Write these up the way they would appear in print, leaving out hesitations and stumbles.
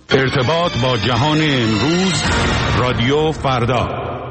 ارتباط با جهان امروز، رادیو فردا.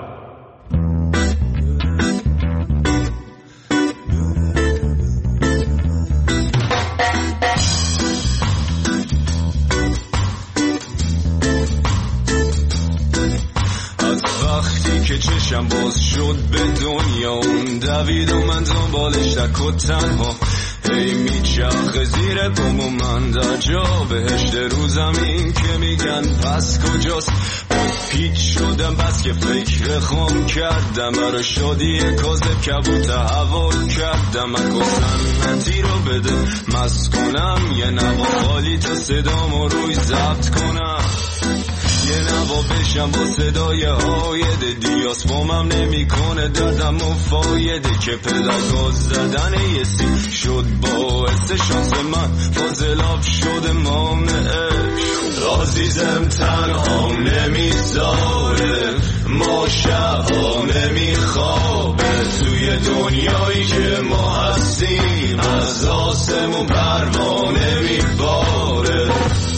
از وقتی که چشم باز شد به دنیا اون دوید و من دنبالش تک و تنها هی میچرخه زیر پام و من در جا بهشت رو زمین که میگن پس کجاست. پیچ شدم بس که فکر خام کردم برای شادی کاذب کبوت حوال کردم اکو سنتی رو بده مست کنم یه نوا خالی تا صدامو روی ضبط کنم یه نوا بشم با صدای هایده دیاس بامم نمی کنه دردم و فایده که پدرگاز زدن یه سی شد باعث شانس من فاضلاب شده مامنش عزیزم تنها نمیذاره ما شبها نمیخوابه توی دنیایی که ما هستیم از آسمون پروانه میباره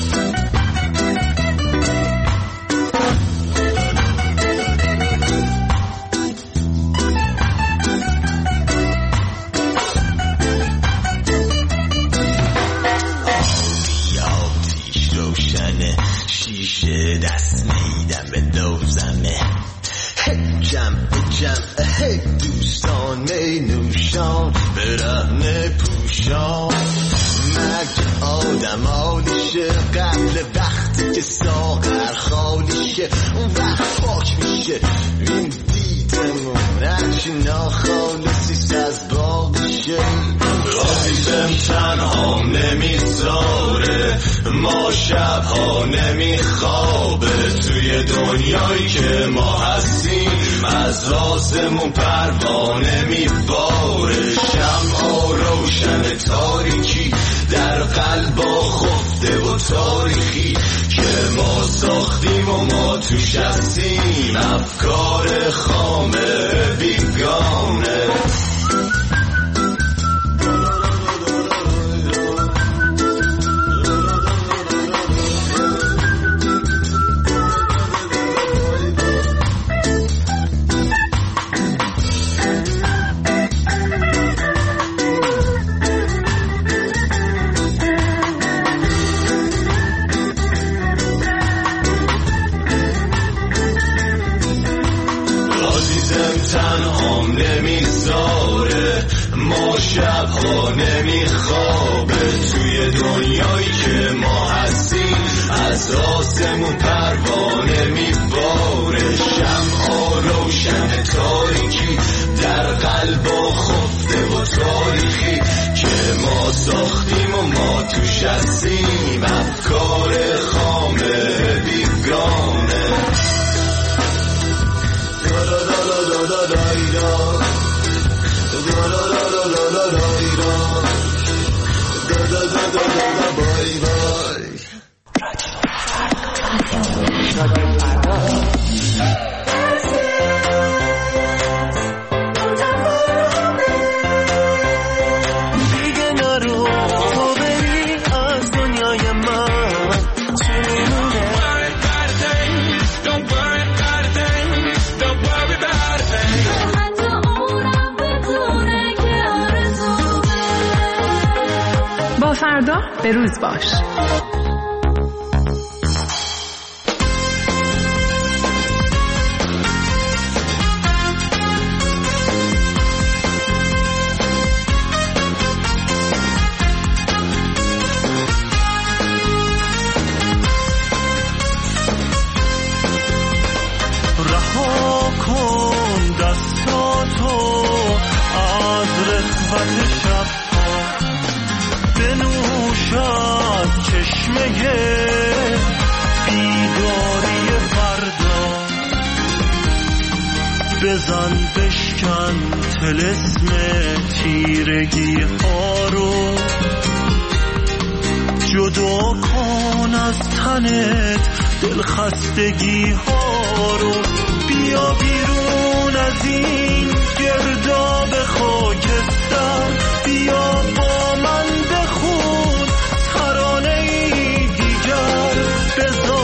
دست میدم به دوزمه جمع دوستان می نوشان برهنه پوشان مرگ آدم حالیشه قبل وقتی که ساغر خالیشه اون وقت پاک میشه این دیدمون هرچی ناخالصیست از باقیشه عزیزم تنها نمیذاره ما شبها نمیخوابه توی دنیایی که ما هستیم از آسمون پروانه میباره شمعا روشن تاریکی در قلبا خفته و تاریخی که ما ساختیم و ما توش هستیم افکار خامه بیگانه تنهام نمیذاره ما شبها نمیخوابه توی دنیایی که ما هستیم از آسمون پروانه میباره شمعا روشن تاریکی در قلبا خفته و تاریخی که ما ساختیم و ما توش هستیم افکار خامه بیگانه فردا به روز باش. رها کن دستاتو از رخوت شب بنوش از چشمه بیداری فردا بزن بشکن طلسم تیرگی ها رو جدا کن از تنت دلخستگی ها رو بیا بیرون از این گرداب خاکستر بیا با من بخون ترانه ای دیگر بذار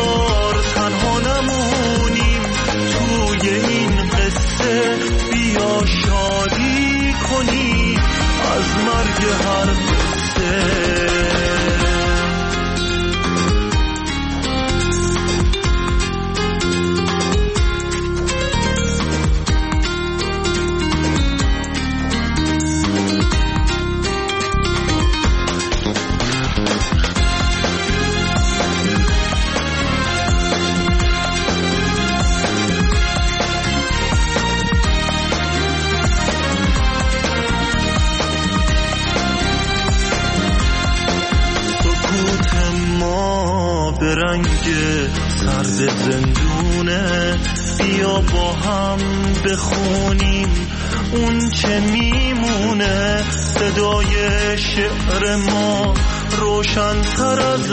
به رنگ سرد زندونه. بیا با هم بخونیم اون چه میمونه. صدای شعر ما روشن‌تر از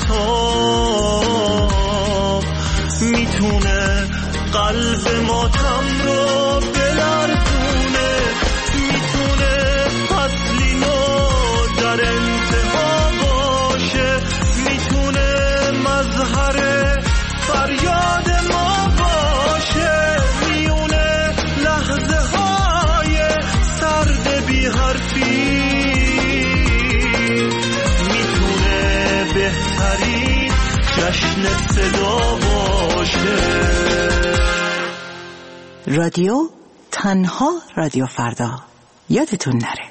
مهتاب میتونه قلب ماتم رو بلرزونه. میتونه فصلی نو در انتها باشه. میتونه مظهر فریاد ما باشه. میونه لحظه های سرد بی حرفی. میتونه بهترین جشن صدا باشه. رادیو تنها رادیو فردا. یادتون نره.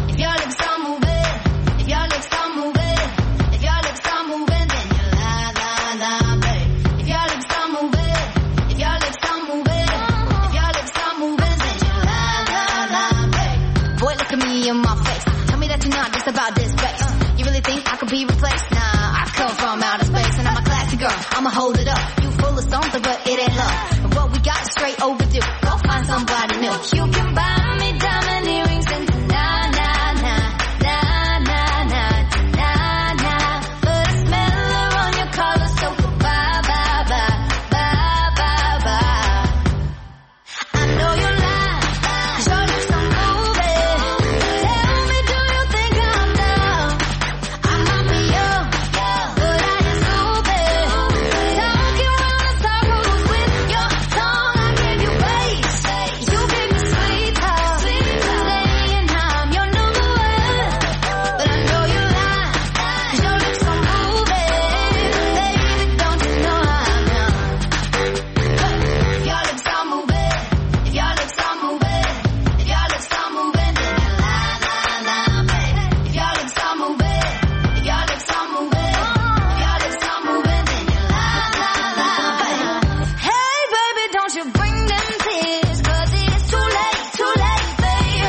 About this bass. You really think I could be replaced? Nah, I come from outer space and I'm a classy girl. I'ma hold it up. You full of something, but it ain't love. And what we got is straight overdue. Go find somebody new. You can buy me diamond earrings and nah, nah, nah, nah, nah, nah, nah, nah. But I smell her on your collar, so goodbye, bye, bye, bye, bye, bye. I know you lie, 'cause your lips are moving. Tell me, do you think I'm dumb? I might be young, but I ain't stupid. Talking round in circles with your tongue. I gave you grace, you gave me sweet talk. Saying I'm your number one, but I know you lie, 'cause your lips are moving. Baby, don't you know I'm young? If your lips are moving, if your lips are moving, if your lips are moving, then you lie, lie, lie, baby. If your lips are moving, if your lips are moving, if your lips are moving, then you lie, lie, lie, baby. Hey, baby, don't you bring them tears, 'cause it's too late, babe.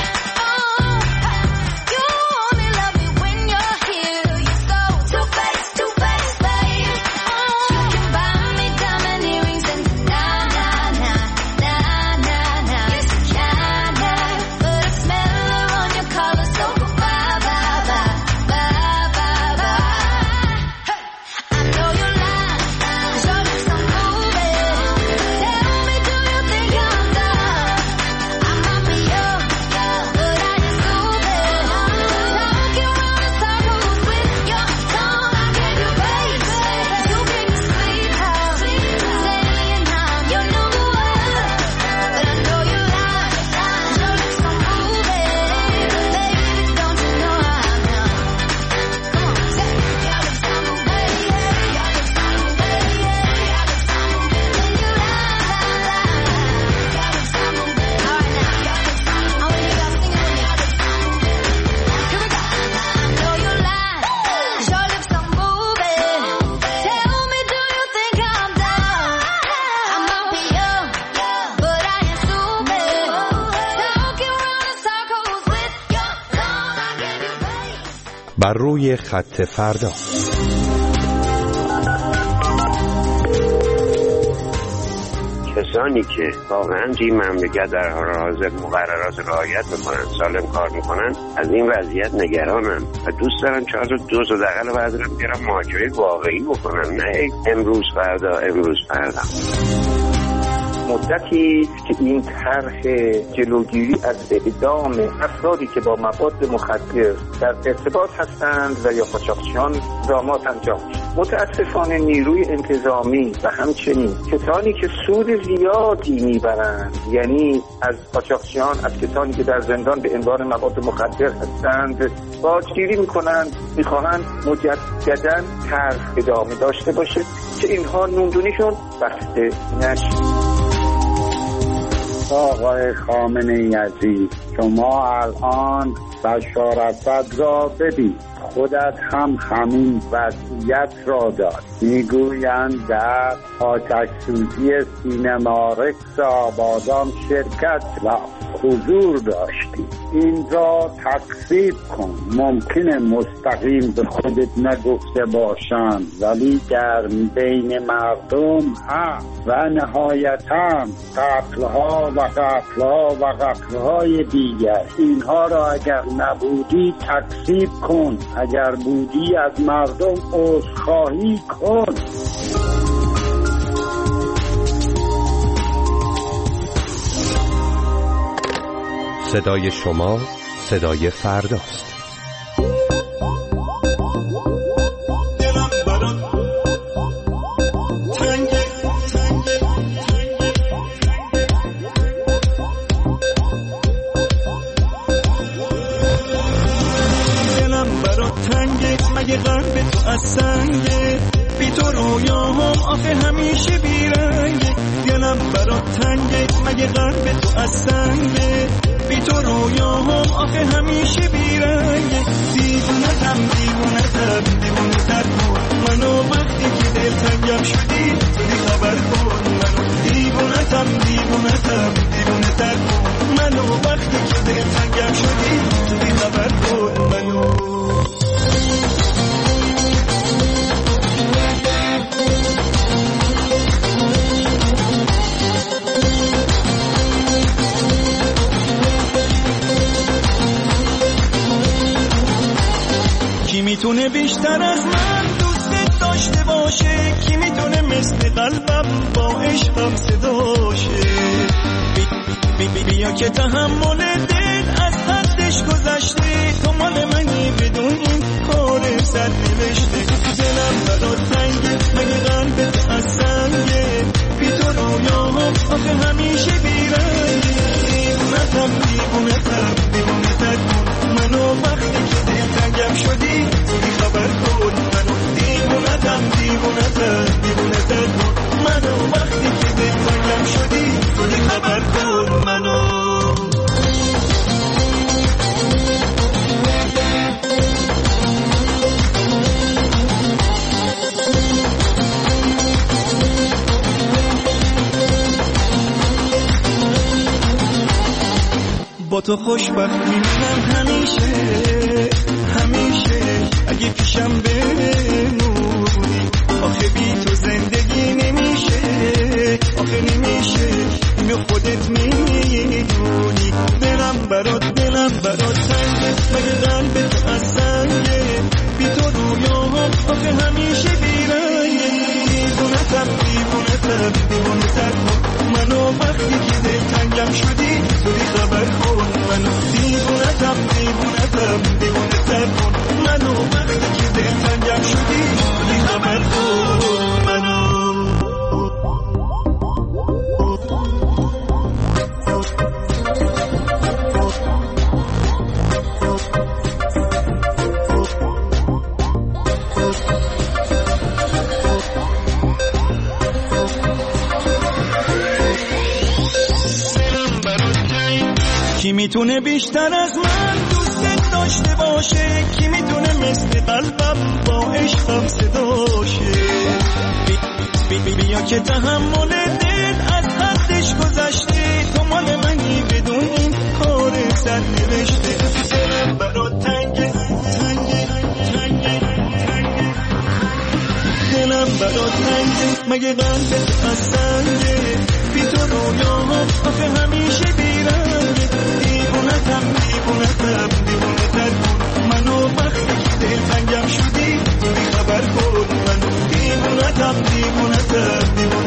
You only love me when you're here. You're so two-faced, babe. You can buy me diamond earrings and nah, nah, nah, nah, nah, nah. Yes, you can, but I smell her on your collar, so goodbye, bye, bye, bye, bye, bye. I know you lie, 'cause your lips are moving. Tell me, do you think I'm dumb? I might be young, but I ain't stupid. Talking round in circles with your tongue. I gave you grace, you gave me sweet talk. Saying I'm your number one, but I know you lie, 'cause your lips are moving. Baby, don't you know I'm young? Come on, say it. Your lips are moving, your lips are moving, your lips are moving, then you lie, lie, lie. Your lips are moving. All right now, your lips are moving. I want you guys singing with me. Here we go. I know you lie, 'cause your lips are moving. Tell me, do you think I'm dumb? I might be young, but I ain't stupid. Talking round in circles with your tongue. I gave you grace. بر روی خط فردا. کسانی که واقعا توی مملکت در حال حاضر مقررات رعایت میکنن، سالم کار میکنن، از این وضعیت نگرانم و دوست دارن 4 تا 2 تا دقیقه بردارن بیارن محاکمه واقعی بکنن، نه امروز فردا. مدتی که این طرح جلوگیری از اعدام افرادی که با مواد مخدر در ارتباط هستند و یا قاچاقچیان اقدامات انجام شد. متاسفانه نیروی انتظامی و همچنین کسانی که سود زیادی میبرند، یعنی از قاچاقچیان، از کسانی که در زندان به عنوان مواد مخدر هستند، باجگیری میکنند، میخواهند مجددا طرح ادامه داشته باشه که اینها نوندونیشون بسته نشه. آقای خامنه‌ای عزیز، شما الان بشار اسد را ببین، خودت هم همین وضعیت را داد. میگویند در آتش‌سوزی سینما رکس آبادان شرکت و حضور داشتی. این را تکذیب کن. ممکنه مستقیم به خودت نگفته باشند ولی در بین مردم هست. و نهایتاً قتلها و قتلها و قتلهای دیگر، اینها را اگر نبودی تکذیب کن، اگر بودی از مردم عذرخواهی کن. صدای شما صدای فرداست. دلم برات تنگه، مگه قلب تو از سنگه؟ بی تو رویاهم آخه همیشه بیرنگه. دلم برات تنگه، مگه قلب تو از سنگه؟ بی تو رویاهم آخه همیشه بیرنگه. دیوونتم دیوونتم دیوونتر کن منو، وقتی که دلتنگم شدی تو دی خبر کن منو. دیوونتم دیوونتم دیوونتر کن منو، وقتی که دلتنگم شدی تو دی خبر کن منو. کی میتونه بیشتر از من دوست داشته باشه؟ کی میتونه مثل قلبم با عشقم صداشه؟ بیا که تحمل دل از حدش گذشته، تو مال منی بدون این کار سر نوشته. دلم برات تنگه، مگه قلبت از سنگه؟ بی تو رویاهم آخه همیشه بیرنگه. دیوونتم دیوونتم دیوونتر کن منو، وقتی که دلتنگم شدی تو دی خبر کن منو. دیوونتم دیوونتم دیوونتر کن منو، وقتی که دلتنگم شدی تو دی خبر کن منو. با تو خوشبختی من همیشه همیشه، اگه پیشم بمونی آخه بی تو زندگی نمیشه، آخه نمیشه، اینو خودت میدونی. دلم برات سنگه، مگه قلبت از سنگه؟ بی تو رویاهم آخه همیشه بیرنگه. دیوونتم دیوونتم دیوونتر کن منو، وقتی که دلتنگم شدی تو دی خبر کن منو. دیوونتم دیوونتم دیوونتر کن منو، وقتی که دلتنگم شدی تو دی خبر کن منو. کی میتونه بیشتر از من دوست داشته باشه؟ کی میتونه مثل قلبم با عشقم صداشه؟ بیا که تحمل دل از حدش گذشته، تو مال منی بدون این کار سر نوشته. دلم برات تنگه تنگه تنگه تنگه، دلم برات تنگه، مگه قلبت از سنگه؟ بی تو رویاهم آخه همیشه بیرنگه. دیوونتم دیوونتم دیوونتر کن منو، وقتی که دلتنگم شدی تو دی خبر کن منو. دیوونتم دیوونتم دیوونتر